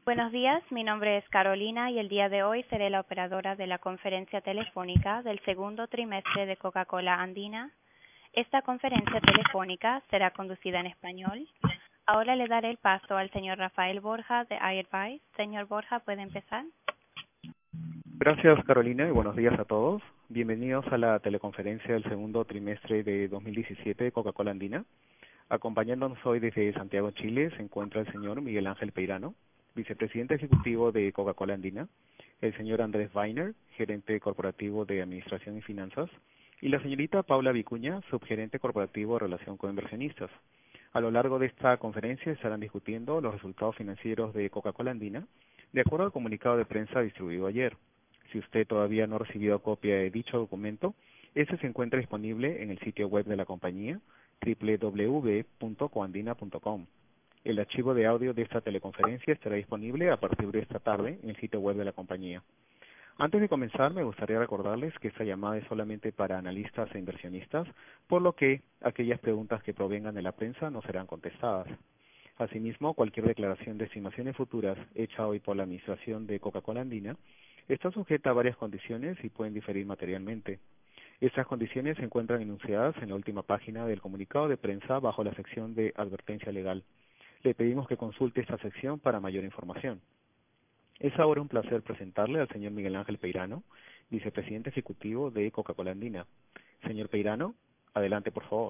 Buenos días, mi nombre es Carolina y el día de hoy seré la operadora de la conferencia telefónica del segundo trimestre de Coca-Cola Andina. Esta conferencia telefónica será conducida en español. Ahora le daré el paso al señor Rafael Borja de iAdvice. Señor Borja, ¿puede empezar? Gracias, Carolina, y buenos días a todos. Bienvenidos a la teleconferencia del segundo trimestre de 2017 de Coca-Cola Andina. Acompañándonos hoy desde Santiago, Chile, se encuentra el señor Miguel Ángel Peirano, vicepresidente ejecutivo de Coca-Cola Andina, el señor Andrés Weiner, gerente corporativo de Administración y Finanzas, y la señorita Paula Vicuña, subgerente corporativo de Relación con Inversionistas. A lo largo de esta conferencia estarán discutiendo los resultados financieros de Coca-Cola Andina, de acuerdo al comunicado de prensa distribuido ayer. Si usted todavía no ha recibido copia de dicho documento, este se encuentra disponible en el sitio web de la compañía, www.coandina.com. El archivo de audio de esta teleconferencia estará disponible a partir de esta tarde en el sitio web de la compañía. Antes de comenzar, me gustaría recordarles que esta llamada es solamente para analistas e inversionistas, por lo que aquellas preguntas que provengan de la prensa no serán contestadas. Asimismo, cualquier declaración de estimaciones futuras hecha hoy por la Administración de Coca-Cola Andina está sujeta a varias condiciones y pueden diferir materialmente. Estas condiciones se encuentran enunciadas en la última página del comunicado de prensa bajo la sección de advertencia legal. Le pedimos que consulte esta sección para mayor información. Es ahora un placer presentarle al señor Miguel Ángel Peirano, vicepresidente ejecutivo de Coca-Cola Andina. Señor Peirano, adelante por favor.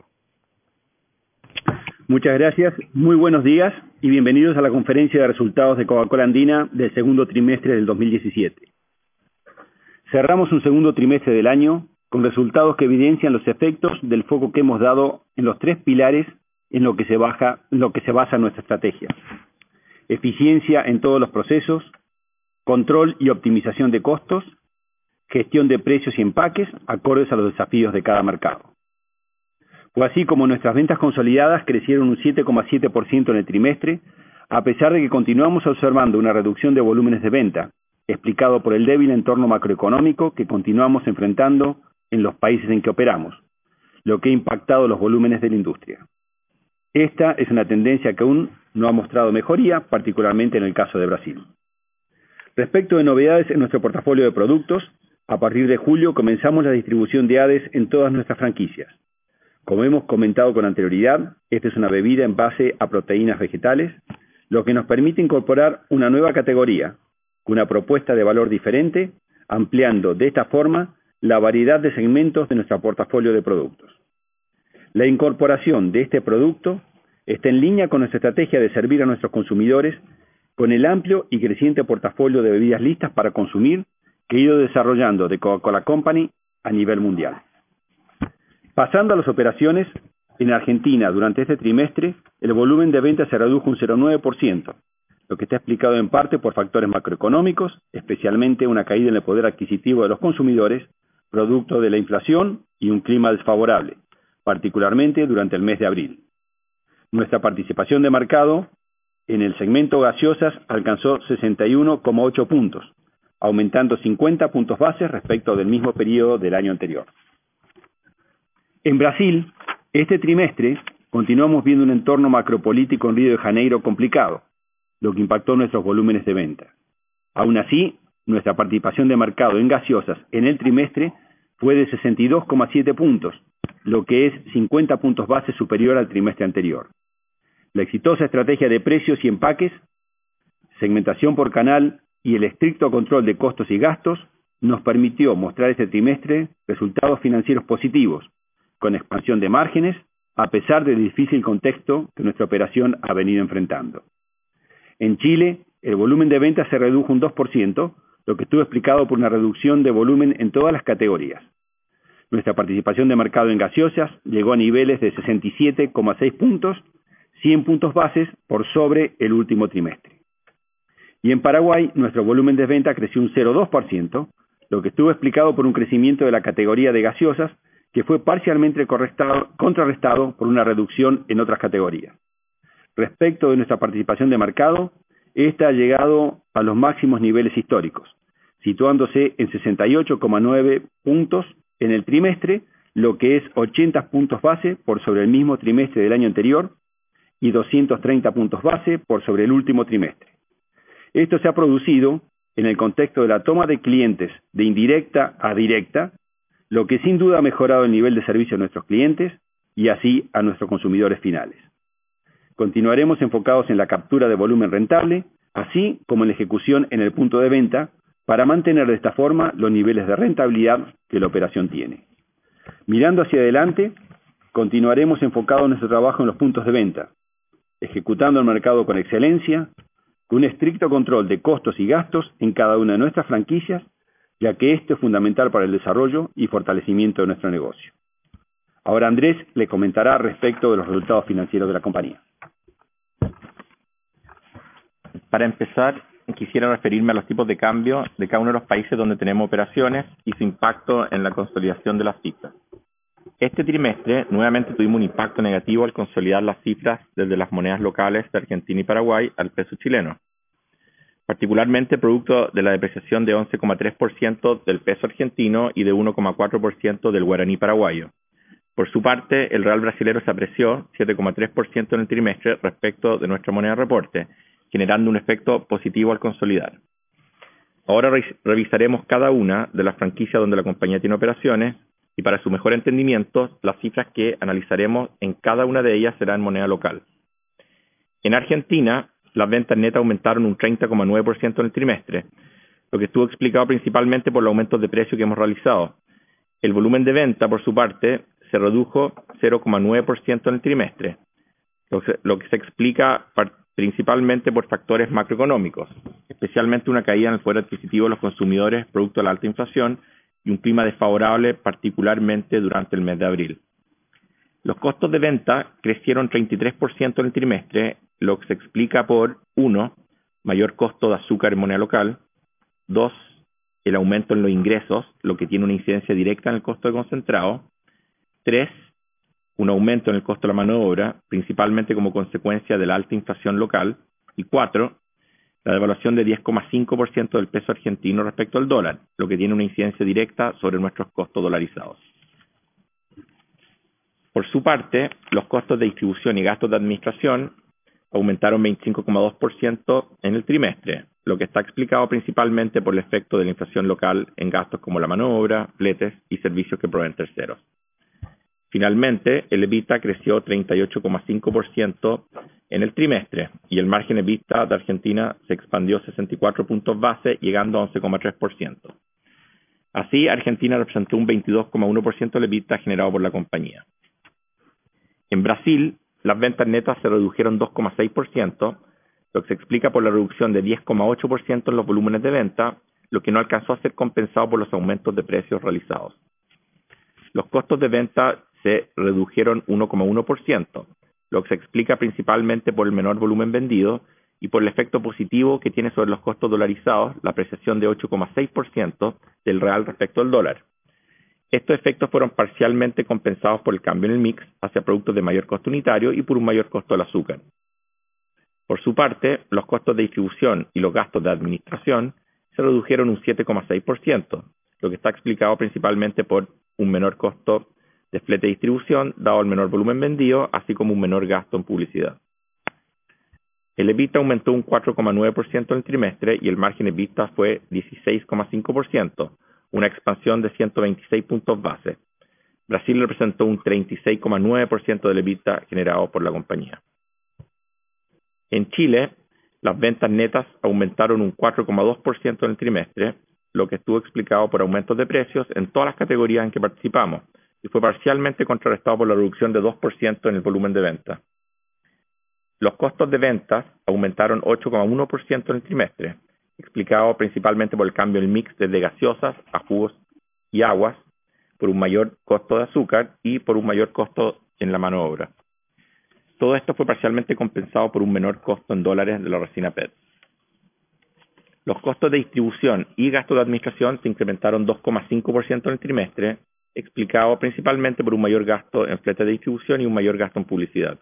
Muchas gracias, muy buenos días y bienvenidos a la conferencia de resultados de Coca-Cola Andina del segundo trimestre del 2017. Cerramos un segundo trimestre del año con resultados que evidencian los efectos del foco que hemos dado en los tres pilares en lo que se basa nuestra estrategia: eficiencia en todos los procesos, control y optimización de costos, gestión de precios y empaques acordes a los desafíos de cada mercado. Fue así como nuestras ventas consolidadas crecieron un 7,7% en el trimestre, a pesar de que continuamos observando una reducción de volúmenes de venta, explicado por el débil entorno macroeconómico que continuamos enfrentando en los países en que operamos, lo que ha impactado los volúmenes de la industria. Esta es una tendencia que aún no ha mostrado mejoría, particularmente en el caso de Brasil. Respecto de novedades en nuestro portafolio de productos, a partir de julio comenzamos la distribución de ADES en todas nuestras franquicias. Como hemos comentado con anterioridad, esta es una bebida en base a proteínas vegetales, lo que nos permite incorporar una nueva categoría, una propuesta de valor diferente, ampliando de esta forma la variedad de segmentos de nuestro portafolio de productos. La incorporación de este producto está en línea con nuestra estrategia de servir a nuestros consumidores con el amplio y creciente portafolio de bebidas listas para consumir que ha ido desarrollando The Coca-Cola Company a nivel mundial. Pasando a las operaciones, en Argentina durante este trimestre el volumen de ventas se redujo un 0,9%, lo que está explicado en parte por factores macroeconómicos, especialmente una caída en el poder adquisitivo de los consumidores, producto de la inflación y un clima desfavorable, particularmente durante el mes de abril. Nuestra participación de mercado en el segmento gaseosas alcanzó 61,8 puntos, aumentando 50 puntos bases respecto del mismo periodo del año anterior. En Brasil, este trimestre continuamos viendo un entorno macropolítico en Río de Janeiro complicado, lo que impactó nuestros volúmenes de venta. Aún así, nuestra participación de mercado en gaseosas en el trimestre fue de 62,7 puntos, lo que es 50 puntos base superior al trimestre anterior. La exitosa estrategia de precios y empaques, segmentación por canal y el estricto control de costos y gastos nos permitió mostrar este trimestre resultados financieros positivos, con expansión de márgenes, a pesar del difícil contexto que nuestra operación ha venido enfrentando. En Chile, el volumen de ventas se redujo un 2%, lo que estuvo explicado por una reducción de volumen en todas las categorías. Nuestra participación de mercado en gaseosas llegó a niveles de 67,6 puntos, 100 puntos bases por sobre el último trimestre. Y en Paraguay, nuestro volumen de venta creció un 0,2%, lo que estuvo explicado por un crecimiento de la categoría de gaseosas, que fue parcialmente contrarrestado por una reducción en otras categorías. Respecto de nuestra participación de mercado, esta ha llegado a los máximos niveles históricos, situándose en 68,9 puntos en el trimestre, lo que es 80 puntos base por sobre el mismo trimestre del año anterior y 230 puntos base por sobre el último trimestre. Esto se ha producido en el contexto de la toma de clientes de indirecta a directa, lo que sin duda ha mejorado el nivel de servicio a nuestros clientes y así a nuestros consumidores finales. Continuaremos enfocados en la captura de volumen rentable, así como en la ejecución en el punto de venta, para mantener de esta forma los niveles de rentabilidad que la operación tiene. Mirando hacia adelante, continuaremos enfocados en nuestro trabajo en los puntos de venta, ejecutando el mercado con excelencia, con un estricto control de costos y gastos en cada una de nuestras franquicias, ya que esto es fundamental para el desarrollo y fortalecimiento de nuestro negocio. Ahora Andrés le comentará respecto de los resultados financieros de la compañía. Para empezar, quisiera referirme a los tipos de cambio de cada uno de los países donde tenemos operaciones y su impacto en la consolidación de las cifras. Este trimestre, nuevamente tuvimos un impacto negativo al consolidar las cifras desde las monedas locales de Argentina y Paraguay al peso chileno, particularmente producto de la depreciación de 11,3% del peso argentino y de 1,4% del guaraní paraguayo. Por su parte, el real brasilero se apreció 7,3% en el trimestre respecto de nuestra moneda de reporte, generando un efecto positivo al consolidar. Ahora revisaremos cada una de las franquicias donde la compañía tiene operaciones y para su mejor entendimiento, las cifras que analizaremos en cada una de ellas serán en moneda local. En Argentina, las ventas netas aumentaron un 30,9% en el trimestre, lo que estuvo explicado principalmente por los aumentos de precio que hemos realizado. El volumen de venta, por su parte, se redujo 0,9% en el trimestre, lo que se explica principalmente por factores macroeconómicos, especialmente una caída en el poder adquisitivo de los consumidores producto de la alta inflación y un clima desfavorable, particularmente durante el mes de abril. Los costos de venta crecieron 33% en el trimestre, lo que se explica por 1. Mayor costo de azúcar en moneda local, 2. El aumento en los ingresos, lo que tiene una incidencia directa en el costo de concentrado, 3. Un aumento en el costo de la mano de obra, principalmente como consecuencia de la alta inflación local, y 4. La devaluación de 10,5% del peso argentino respecto al dólar, lo que tiene una incidencia directa sobre nuestros costos dolarizados. Por su parte, los costos de distribución y gastos de administración aumentaron 25,2% en el trimestre, lo que está explicado principalmente por el efecto de la inflación local en gastos como la mano de obra, fletes y servicios que proveen terceros. Finalmente, el EBITDA creció 38,5% en el trimestre y el margen EBITDA de Argentina se expandió 64 puntos base, llegando a 11,3%. Así, Argentina representó un 22,1% del EBITDA generado por la compañía. En Brasil, las ventas netas se redujeron 2,6%, lo que se explica por la reducción de 10,8% en los volúmenes de venta, lo que no alcanzó a ser compensado por los aumentos de precios realizados. Los costos de venta se redujeron 1,1%, lo que se explica principalmente por el menor volumen vendido y por el efecto positivo que tiene sobre los costos dolarizados la apreciación de 8,6% del real respecto al dólar. Estos efectos fueron parcialmente compensados por el cambio en el mix hacia productos de mayor costo unitario y por un mayor costo del azúcar. Por su parte, los costos de distribución y los gastos de administración se redujeron un 7,6%, lo que está explicado principalmente por un menor costo de flete de distribución, dado el menor volumen vendido, así como un menor gasto en publicidad. El EBITDA aumentó un 4,9% en el trimestre y el margen EBITDA fue 16,5%, una expansión de 126 puntos base. Brasil representó un 36,9% del EBITDA generado por la compañía. En Chile, las ventas netas aumentaron un 4,2% en el trimestre, lo que estuvo explicado por aumentos de precios en todas las categorías en que participamos, y fue parcialmente contrarrestado por la reducción de 2% en el volumen de venta. Los costos de ventas aumentaron 8,1% en el trimestre, explicado principalmente por el cambio en el mix desde gaseosas a jugos y aguas, por un mayor costo de azúcar y por un mayor costo en la mano de obra. Todo esto fue parcialmente compensado por un menor costo en dólares de la resina PET. Los costos de distribución y gastos de administración se incrementaron 2,5% en el trimestre, explicado principalmente por un mayor gasto en flete de distribución y un mayor gasto en publicidad.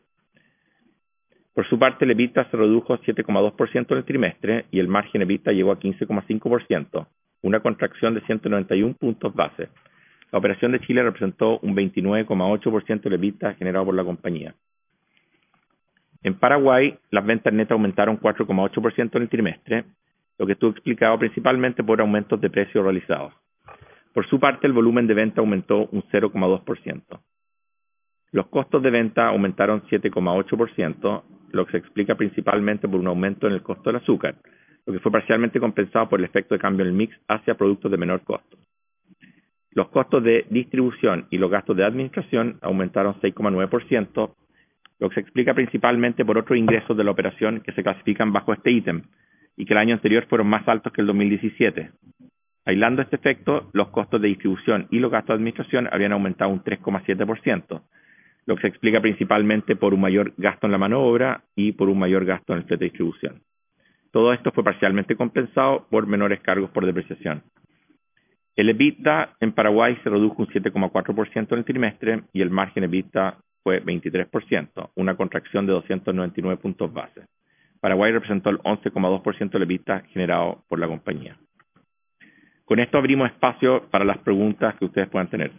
Por su parte, el EBITDA se redujo 7,2% en el trimestre y el margen EBITDA llegó a 15,5%, una contracción de 191 puntos base. La operación de Chile representó un 29,8% del EBITDA generado por la compañía. En Paraguay, las ventas netas aumentaron 4,8% en el trimestre, lo que estuvo explicado principalmente por aumentos de precios realizados. Por su parte, el volumen de venta aumentó un 0,2%. Los costos de venta aumentaron 7,8%, lo que se explica principalmente por un aumento en el costo del azúcar, lo que fue parcialmente compensado por el efecto de cambio en el mix hacia productos de menor costo. Los costos de distribución y los gastos de administración aumentaron 6,9%, lo que se explica principalmente por otros ingresos de la operación que se clasifican bajo este ítem y que el año anterior fueron más altos que el 2017. Aislando este efecto, los costos de distribución y los gastos de administración habrían aumentado un 3,7%, lo que se explica principalmente por un mayor gasto en la mano de obra y por un mayor gasto en el flete de distribución. Todo esto fue parcialmente compensado por menores cargos por depreciación. El EBITDA en Paraguay se redujo un 7,4% en el trimestre y el margen EBITDA fue 23%, una contracción de 299 puntos base. Paraguay representó el 11,2% del EBITDA generado por la compañía. Con esto abrimos espacio para las preguntas que ustedes puedan tener.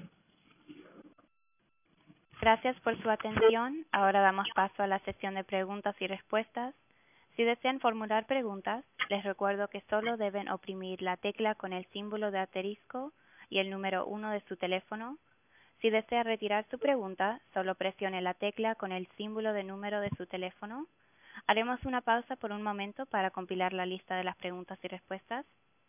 Gracias por su atención. Ahora damos paso a la sesión de preguntas y respuestas. Si desean formular preguntas, les recuerdo que solo deben oprimir la tecla con el símbolo de asterisco y el número 1 de su teléfono. Si desea retirar su pregunta, solo presione la tecla con el símbolo de número de su teléfono. Haremos una pausa por un momento para compilar la lista de las preguntas y respuestas.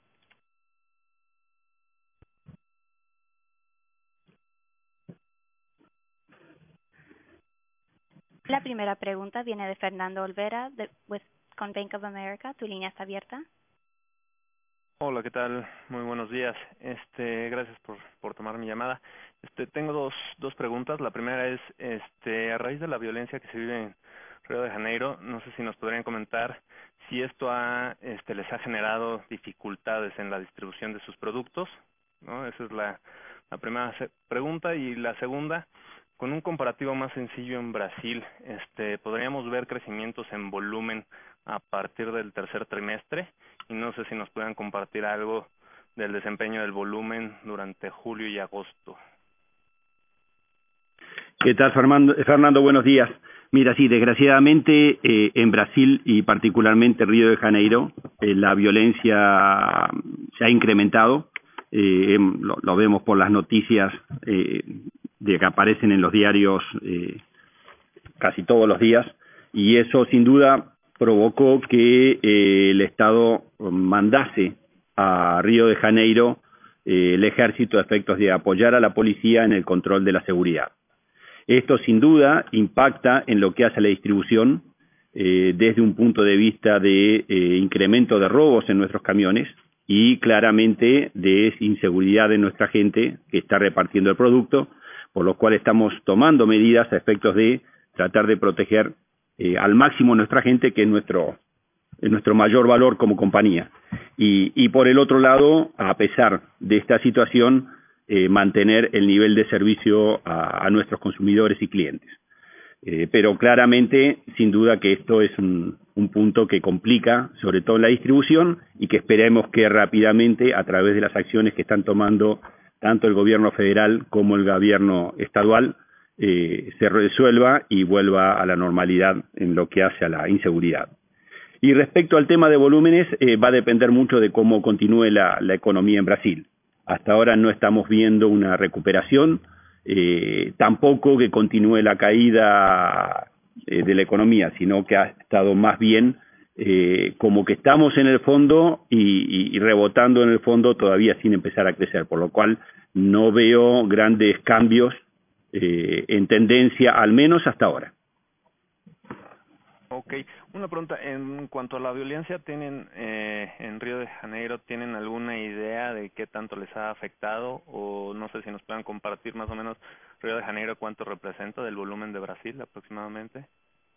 La primera pregunta viene de Fernando Olvera con Bank of America. Tu línea está abierta. Hola, ¿qué tal? Muy buenos días. Gracias por tomar mi llamada. Tengo dos preguntas. La primera es, a raíz de la violencia que se vive en Río de Janeiro, no sé si nos podrían comentar si esto les ha generado dificultades en la distribución de sus productos, ¿no? Esa es la primera pregunta. Y la segunda, con un comparativo más sencillo en Brasil, podríamos ver crecimientos en volumen a partir del tercer trimestre, y no sé si nos puedan compartir algo del desempeño del volumen durante julio y agosto. ¿Qué tal, Fernando? Buenos días. Mira, sí, desgraciadamente en Brasil y particularmente Río de Janeiro, la violencia se ha incrementado. Lo vemos por las noticias de que aparecen en los diarios casi todos los días, y eso sin duda provocó que el Estado mandase a Río de Janeiro el ejército a efectos de apoyar a la policía en el control de la seguridad. Esto sin duda impacta en lo que hace a la distribución desde un punto de vista de incremento de robos en nuestros camiones y claramente de inseguridad de nuestra gente que está repartiendo el producto, por lo cual estamos tomando medidas a efectos de tratar de proteger al máximo nuestra gente, que es nuestro mayor valor como compañía. Y por el otro lado, a pesar de esta situación, mantener el nivel de servicio a nuestros consumidores y clientes. Pero claramente, sin duda que esto es un punto que complica, sobre todo la distribución, y que esperemos que rápidamente, a través de las acciones que están tomando tanto el gobierno federal como el gobierno estadual, se resuelva y vuelva a la normalidad en lo que hace a la inseguridad. Y respecto al tema de volúmenes, va a depender mucho de cómo continúe la economía en Brasil. Hasta ahora no estamos viendo una recuperación, tampoco que continúe la caída de la economía, sino que ha estado más bien como que estamos en el fondo y rebotando en el fondo todavía sin empezar a crecer, por lo cual no veo grandes cambios en tendencia, al menos hasta ahora. Ok, una pregunta, en cuanto a la violencia, ¿tienen en Río de Janeiro, tienen alguna idea de qué tanto les ha afectado? O no sé si nos puedan compartir más o menos Río de Janeiro cuánto representa del volumen de Brasil aproximadamente.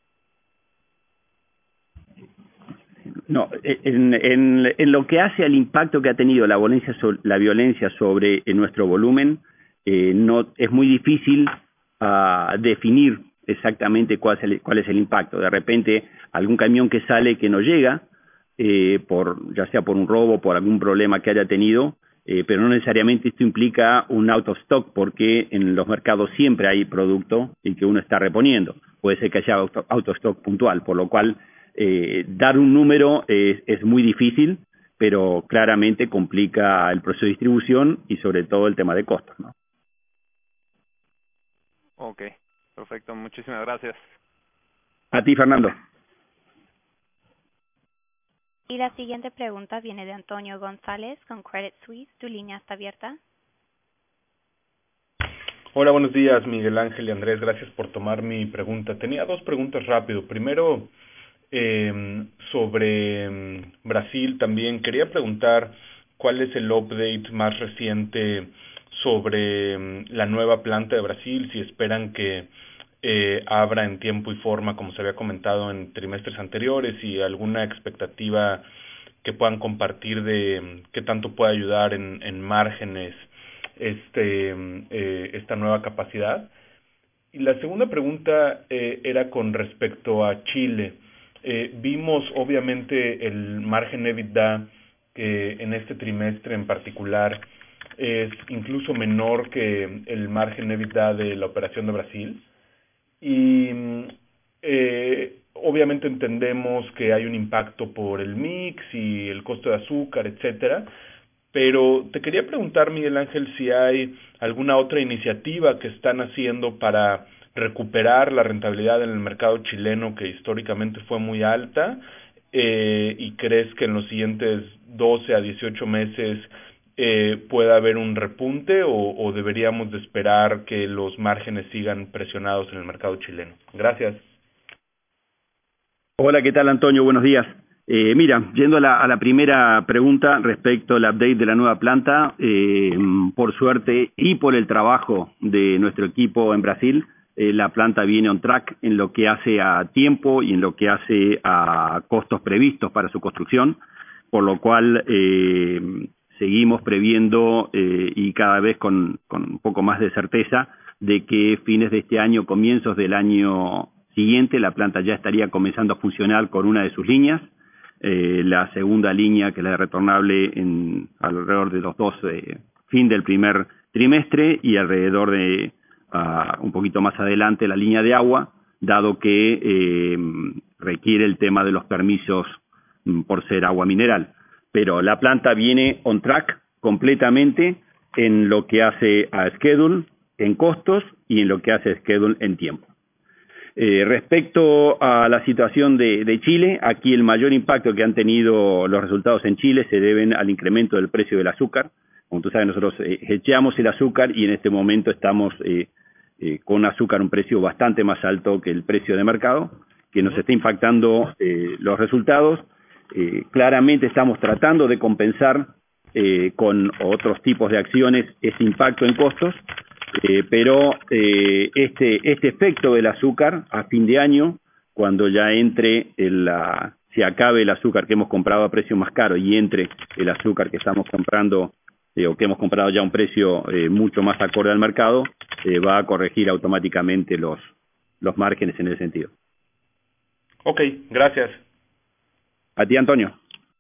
No, en lo que hace al impacto que ha tenido la violencia sobre nuestro volumen, no es muy difícil definir exactamente cuál es el impacto. De repente, algún camión que sale que no llega, ya sea por un robo, por algún problema que haya tenido, pero no necesariamente esto implica un out of stock, porque en los mercados siempre hay producto y que uno está reponiendo. Puede ser que haya out of stock puntual, por lo cual dar un número es muy difícil, pero claramente complica el proceso de distribución y sobre todo el tema de costos, ¿no? Ok, perfecto. Muchísimas gracias. A ti, Fernando. Y la siguiente pregunta viene de Antonio González con Credit Suisse. Tu línea está abierta. Hola, buenos días, Miguel Ángel y Andrés. Gracias por tomar mi pregunta. Tenía dos preguntas rápido. Primero, sobre Brasil también. Quería preguntar cuál es el update más reciente sobre la nueva planta de Brasil, si esperan que abra en tiempo y forma, como se había comentado en trimestres anteriores, y alguna expectativa que puedan compartir de qué tanto puede ayudar en márgenes esta nueva capacidad. Y la segunda pregunta era con respecto a Chile. Vimos obviamente el margen EBITDA que en este trimestre en particular es incluso menor que el margen EBITDA de la operación de Brasil. Y obviamente entendemos que hay un impacto por el mix y el costo de azúcar, etcétera, pero te quería preguntar, Miguel Ángel, si hay alguna otra iniciativa que están haciendo para recuperar la rentabilidad en el mercado chileno, que históricamente fue muy alta, y crees que en los siguientes 12 a 18 meses pueda haber un repunte, o deberíamos de esperar que los márgenes sigan presionados en el mercado chileno. Gracias. Hola, ¿qué tal, Antonio? Buenos días. Mira, yendo a la primera pregunta respecto al update de la nueva planta, por suerte y por el trabajo de nuestro equipo en Brasil, la planta viene on track en lo que hace a tiempo y en lo que hace a costos previstos para su construcción, por lo cual seguimos previendo y cada vez con un poco más de certeza de que fines de este año, comienzos del año siguiente, la planta ya estaría comenzando a funcionar con una de sus líneas. La segunda línea, que es la de retornable, en alrededor de los fin del primer trimestre, y alrededor de un poquito más adelante la línea de agua, dado que requiere el tema de los permisos por ser agua mineral. Pero la planta viene on track completamente en lo que hace a schedule, en costos, y en lo que hace a schedule en tiempo. Respecto a la situación de Chile, aquí el mayor impacto que han tenido los resultados en Chile se deben al incremento del precio del azúcar. Como tú sabes, nosotros hedgeamos el azúcar y en este momento estamos con azúcar a un precio bastante más alto que el precio de mercado, que nos está impactando los resultados. Claramente estamos tratando de compensar con otros tipos de acciones ese impacto en costos, pero este efecto del azúcar a fin de año, cuando ya se acabe el azúcar que hemos comprado a precio más caro y entre el azúcar que estamos comprando o que hemos comprado ya a un precio mucho más acorde al mercado, va a corregir automáticamente los márgenes en ese sentido. Ok, gracias. A ti, Antonio.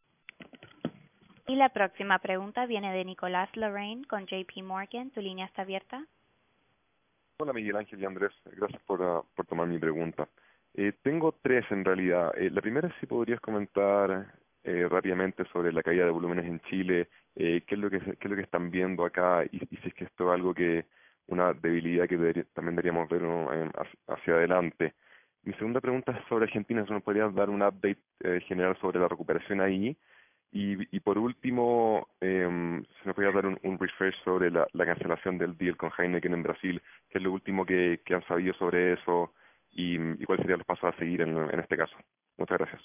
Y la próxima pregunta viene de Nicolás Lorraine con JP Morgan. ¿Tu línea está abierta? Hola, Miguel Ángel y Andrés. Gracias por tomar mi pregunta. Tengo tres en realidad. La primera es si podrías comentar rápidamente sobre la caída de volúmenes en Chile, qué es lo que están viendo acá, y si es que esto es algo una debilidad que también deberíamos ver hacia adelante. Mi segunda pregunta es sobre Argentina, si nos podrías dar un update general sobre la recuperación ahí. Y por último, si nos podrías dar un refresh sobre la cancelación del deal con Heineken en Brasil, qué es lo último que han sabido sobre eso y cuáles serían los pasos a seguir en este caso. Muchas gracias.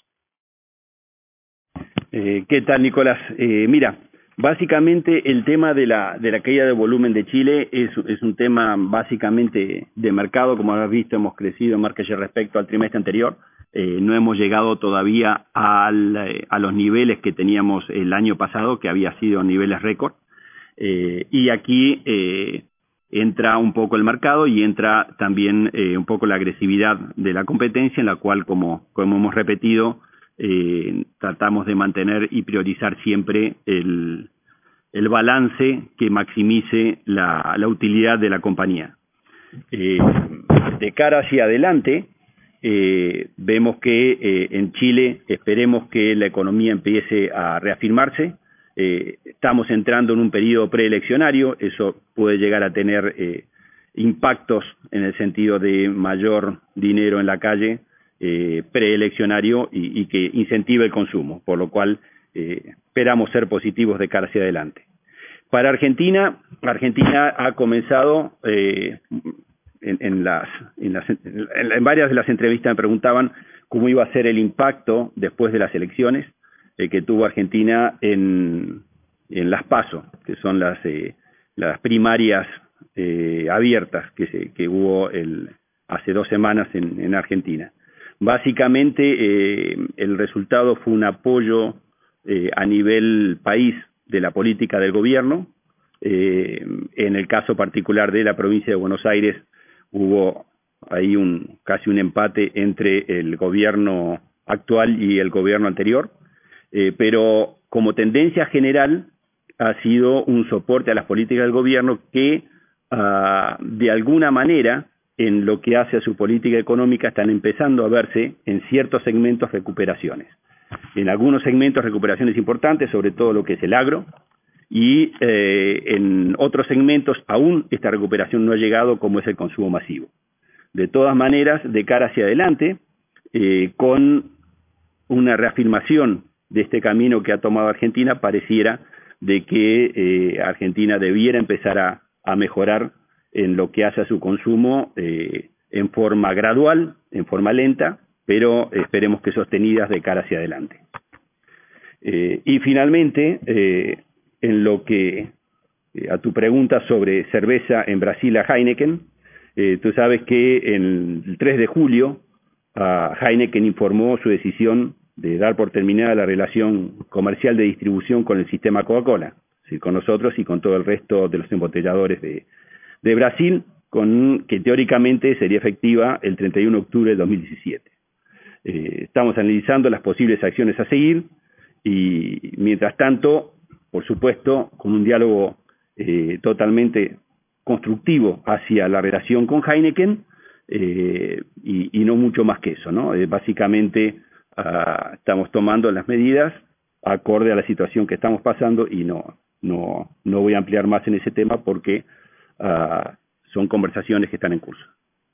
¿Qué tal, Nicolás? Mira, básicamente el tema de la caída de volumen de Chile es un tema básicamente de mercado. Como habrás visto, hemos crecido en market share respecto al trimestre anterior. No hemos llegado todavía a los niveles que teníamos el año pasado, que había sido niveles récord. Y aquí entra un poco el mercado y entra también un poco la agresividad de la competencia, en la cual, como hemos repetido, tratamos de mantener y priorizar siempre el balance que maximice la utilidad de la compañía. De cara hacia adelante, vemos que en Chile esperemos que la economía empiece a reafirmarse. Estamos entrando en un periodo preeleccionario, eso puede llegar a tener impactos en el sentido de mayor dinero en la calle preeleccionario y que incentive el consumo, por lo cual esperamos ser positivos de cara hacia adelante. Para Argentina ha comenzado, en varias de las entrevistas me preguntaban cómo iba a ser el impacto después de las elecciones que tuvo Argentina en las PASO, que son las primarias abiertas que hubo hace 2 semanas en Argentina. Básicamente el resultado fue un apoyo a nivel país de la política del gobierno. En el caso particular de la provincia de Buenos Aires hubo ahí casi un empate entre el gobierno actual y el gobierno anterior, pero como tendencia general ha sido un soporte a las políticas del gobierno que de alguna manera en lo que hace a su política económica están empezando a verse en ciertos segmentos recuperaciones. En algunos segmentos recuperaciones importantes, sobre todo lo que es el agro, y en otros segmentos aún esta recuperación no ha llegado, como es el consumo masivo. De todas maneras, de cara hacia adelante, con una reafirmación de este camino que ha tomado Argentina, pareciera de que Argentina debiera empezar a mejorar en lo que hace a su consumo en forma gradual, en forma lenta, pero esperemos que sostenidas de cara hacia adelante. Y finalmente, en lo que a tu pregunta sobre cerveza en Brasil a Heineken, tú sabes que el 3 de julio Heineken informó su decisión de dar por terminada la relación comercial de distribución con el sistema Coca-Cola, ¿sí? Con nosotros y con todo el resto de los embotelladores de Brasil, que teóricamente sería efectiva el 31 de octubre de 2017. Estamos analizando las posibles acciones a seguir y, mientras tanto, por supuesto, con un diálogo totalmente constructivo hacia la relación con Heineken y no mucho más que eso, ¿no? Básicamente estamos tomando las medidas acorde a la situación que estamos pasando y no voy a ampliar más en ese tema porque son conversaciones que están en curso.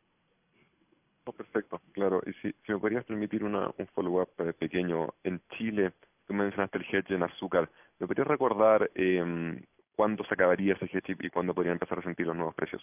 Oh, perfecto, claro. Y si me podrías permitir un follow-up pequeño. En Chile, tú mencionaste el hedge en azúcar. ¿Me podrías recordar cuándo se acabaría ese hedge y cuándo podrían empezar a sentir los nuevos precios?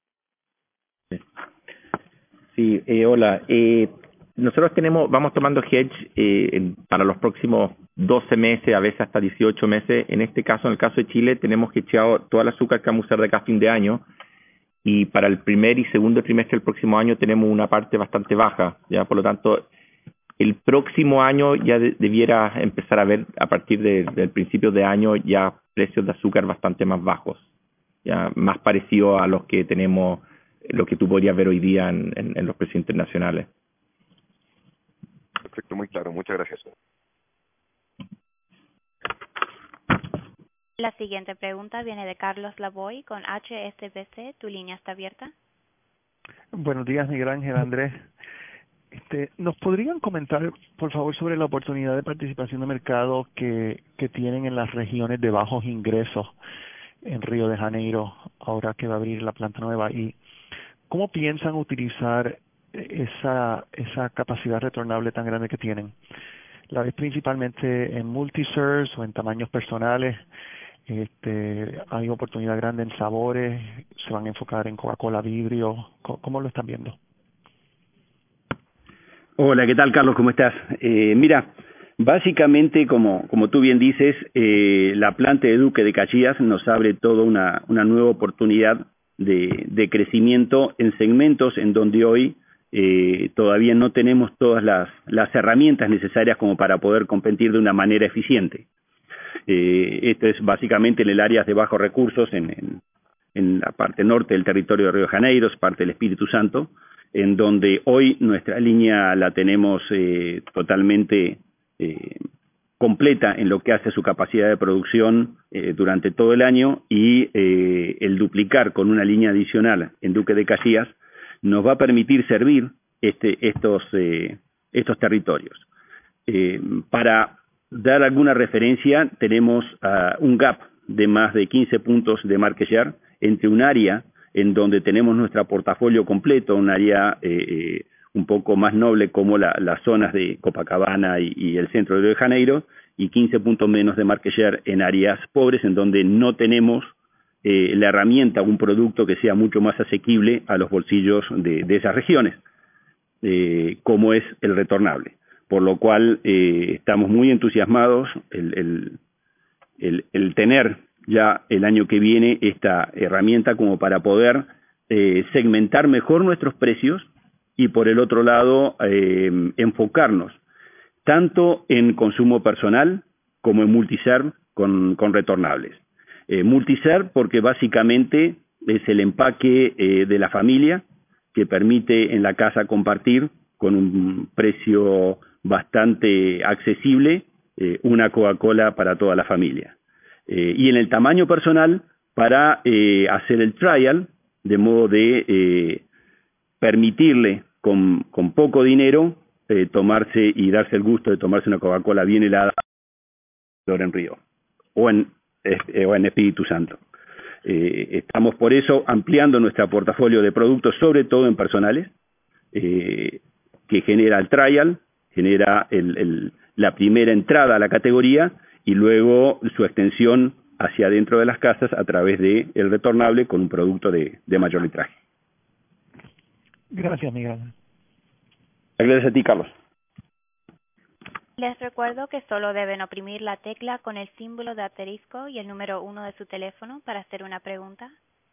Sí, hola. Nosotros vamos tomando hedge para los próximos 12 meses, a veces hasta 18 meses. En este caso, en el caso de Chile, tenemos hedgeado todo el azúcar que vamos a usar de acá a fin de año. Y para el primer y segundo trimestre del próximo año tenemos una parte bastante baja. Ya, por lo tanto, el próximo año ya debiera empezar a ver, a partir del principio de año, ya precios de azúcar bastante más bajos, ya más parecidos a los que tenemos, lo que tú podrías ver hoy día en los precios internacionales. Perfecto, muy claro. Muchas gracias. La siguiente pregunta viene de Carlos Lavoy con HSBC. ¿Tu línea está abierta? Buenos días, Miguel Ángel, Andrés. ¿Nos podrían comentar, por favor, sobre la oportunidad de participación de mercado que tienen en las regiones de bajos ingresos en Río de Janeiro, ahora que va a abrir la planta nueva? ¿Y cómo piensan utilizar esa capacidad retornable tan grande que tienen? ¿La ves principalmente en multiserves o en tamaños personales? ¿Hay oportunidad grande en sabores? ¿Se van a enfocar en Coca-Cola vidrio? ¿Cómo lo están viendo? Hola, ¿qué tal, Carlos? ¿Cómo estás? Mira, básicamente, como tú bien dices, la planta de Duque de Caxias nos abre toda una nueva oportunidad de crecimiento en segmentos en donde hoy todavía no tenemos todas las herramientas necesarias como para poder competir de una manera eficiente. Esto es básicamente en el área de bajos recursos, en la parte norte del territorio de Río de Janeiro, parte del Espíritu Santo, en donde hoy nuestra línea la tenemos totalmente completa en lo que hace a su capacidad de producción durante todo el año, y el duplicar con una línea adicional en Duque de Caxias nos va a permitir servir estos territorios. Para dar alguna referencia, tenemos un gap de más de 15 puntos de market share entre un área en donde tenemos nuestro portafolio completo, un área un poco más noble como las zonas de Copacabana y el centro de Río de Janeiro, y 15 puntos menos de market share en áreas pobres en donde no tenemos la herramienta, un producto que sea mucho más asequible a los bolsillos de esas regiones, como es el retornable. Por lo cual estamos muy entusiasmados el tener ya el año que viene esta herramienta como para poder segmentar mejor nuestros precios, y por el otro lado enfocarnos tanto en consumo personal como en multiserve con retornables. Multiserve porque básicamente es el empaque de la familia, que permite en la casa compartir con un precio bastante accesible una Coca-Cola para toda la familia. Y en el tamaño personal para hacer el trial, de modo de permitirle con poco dinero tomarse y darse el gusto de tomarse una Coca-Cola bien helada en Río o en Espíritu Santo. Estamos por eso ampliando nuestro portafolio de productos, sobre todo en personales, que genera el trial, genera la primera entrada a la categoría y luego su extensión hacia adentro de las casas a través de el retornable con un producto de mayor litraje. Gracias, Miguel. Gracias a ti, Carlos. Les recuerdo que solo deben oprimir la tecla con el símbolo de asterisco y el número 1 de su teléfono para hacer una pregunta.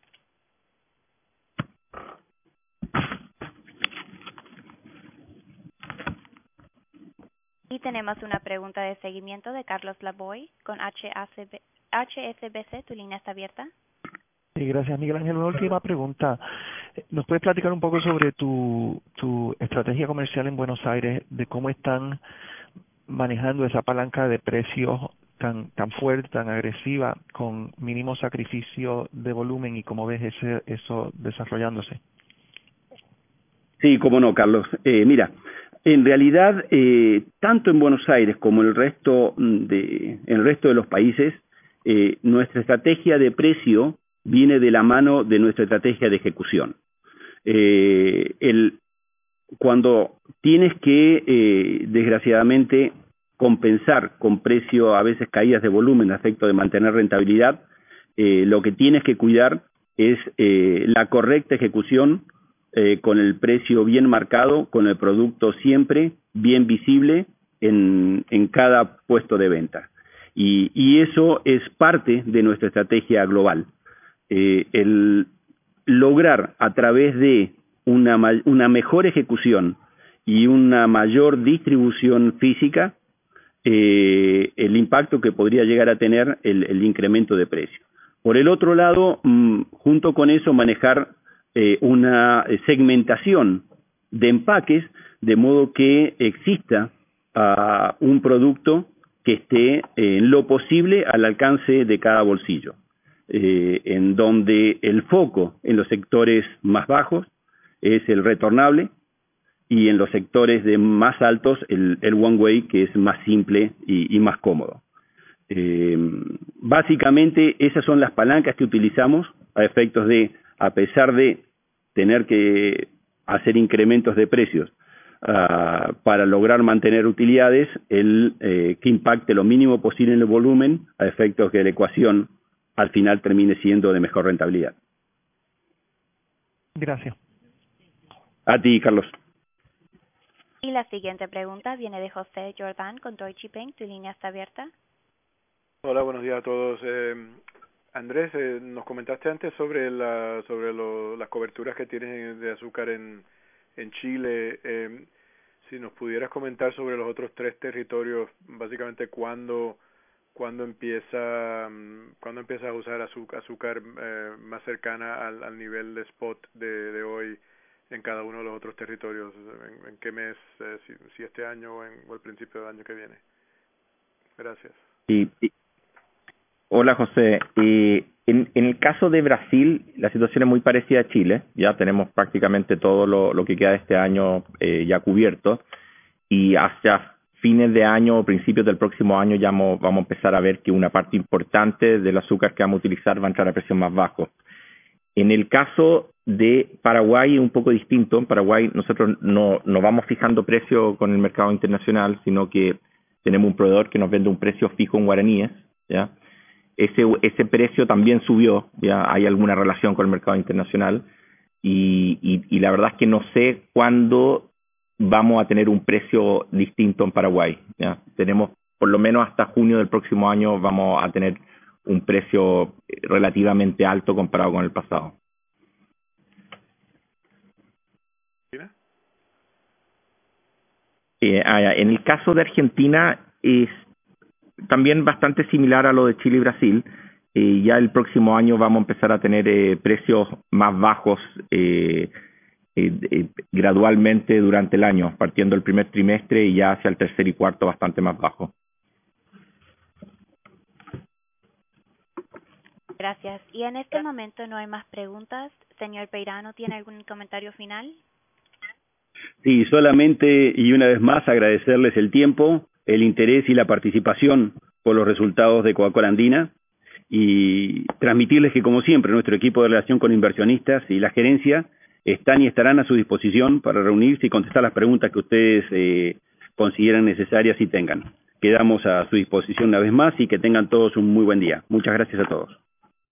Y tenemos una pregunta de seguimiento de Carlos Lavoy con HSBC. ¿Tu línea está abierta? Sí, gracias, Miguel Ángel. Una última pregunta. ¿Nos puedes platicar un poco sobre tu estrategia comercial en Buenos Aires, de cómo están manejando esa palanca de precios tan fuerte, tan agresiva, con mínimo sacrificio de volumen, y cómo ves eso desarrollándose? Sí, cómo no, Carlos. Mira, en realidad, tanto en Buenos Aires como en el resto de los países, nuestra estrategia de precio viene de la mano de nuestra estrategia de ejecución. Cuando tienes que, desgraciadamente, compensar con precio, a veces caídas de volumen a efecto de mantener rentabilidad, lo que tienes que cuidar es la correcta ejecución, con el precio bien marcado, con el producto siempre bien visible en cada puesto de venta. Y eso es parte de nuestra estrategia global. El lograr a través de una mejor ejecución y una mayor distribución física el impacto que podría llegar a tener el incremento de precio. Por el otro lado, junto con eso, manejar una segmentación de empaques, de modo que exista un producto que esté en lo posible al alcance de cada bolsillo, en donde el foco en los sectores más bajos es el retornable, y en los sectores de más altos el one way, que es más simple y más cómodo. Básicamente esas son las palancas que utilizamos a efectos de, a pesar de tener que hacer incrementos de precios para lograr mantener utilidades, que impacte lo mínimo posible en el volumen, a efectos que la ecuación al final termine siendo de mejor rentabilidad. Gracias. A ti, Carlos. Y la siguiente pregunta viene de José Jordán con Deutsche Bank. ¿Tu línea está abierta? Hola, buenos días a todos. Andrés, nos comentaste antes sobre las coberturas que tienes de azúcar en Chile. Si nos pudieras comentar sobre los otros 3 territorios, básicamente cuándo empiezas a usar azúcar más cercana al nivel de spot de hoy en cada uno de los otros territorios, en qué mes, si este año o al principio del año que viene. Gracias. Sí. Hola, José. En el caso de Brasil, la situación es muy parecida a Chile. Ya tenemos prácticamente todo lo que queda de este año ya cubierto. Y hacia fines de año o principios del próximo año ya vamos a empezar a ver que una parte importante del azúcar que vamos a utilizar va a entrar a precios más bajos. En el caso de Paraguay es un poco distinto. En Paraguay nosotros no vamos fijando precio con el mercado internacional, sino que tenemos un proveedor que nos vende un precio fijo en guaraníes, ¿ya? Ese precio también subió, ya hay alguna relación con el mercado internacional y la verdad es que no sé cuándo vamos a tener un precio distinto en Paraguay, ¿ya? Tenemos por lo menos hasta junio del próximo año vamos a tener un precio relativamente alto comparado con el pasado. En el caso de Argentina es también bastante similar a lo de Chile y Brasil. Ya el próximo año vamos a empezar a tener precios más bajos gradualmente durante el año, partiendo del primer trimestre y ya hacia el tercer y cuarto bastante más bajo. Gracias. Y en este momento no hay más preguntas. Señor Peirano, ¿tiene algún comentario final? Sí, solamente y una vez más agradecerles el tiempo, el interés y la participación por los resultados de Coca-Cola Andina y transmitirles que, como siempre, nuestro equipo de relación con inversionistas y la gerencia están y estarán a su disposición para reunirse y contestar las preguntas que ustedes consideran necesarias y tengan. Quedamos a su disposición una vez más y que tengan todos un muy buen día. Muchas gracias a todos.